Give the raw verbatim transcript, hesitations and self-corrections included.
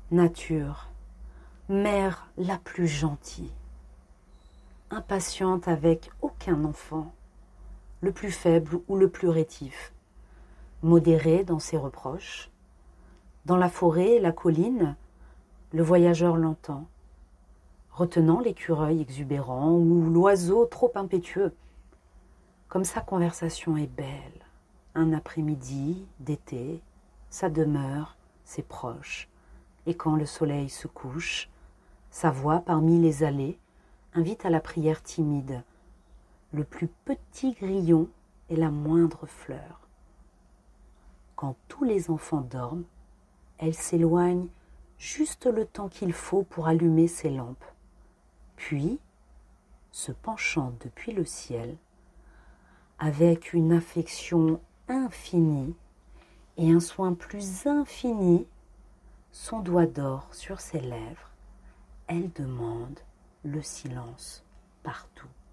Nature, mère la plus gentille, impatiente avec aucun enfant, le plus faible ou le plus rétif, modérée dans ses reproches. Dans la forêt, la colline, le voyageur l'entend, retenant l'écureuil exubérant ou l'oiseau trop impétueux. Comme sa conversation est belle, un après-midi d'été, sa demeure, ses proches, et quand le soleil se couche, sa voix parmi les allées invite à la prière timide, le plus petit grillon et la moindre fleur. Quand tous les enfants dorment, elle s'éloigne juste le temps qu'il faut pour allumer ses lampes. Puis, se penchant depuis le ciel, avec une affection infinie et un soin plus infini, son doigt d'or sur ses lèvres, elle demande le silence partout.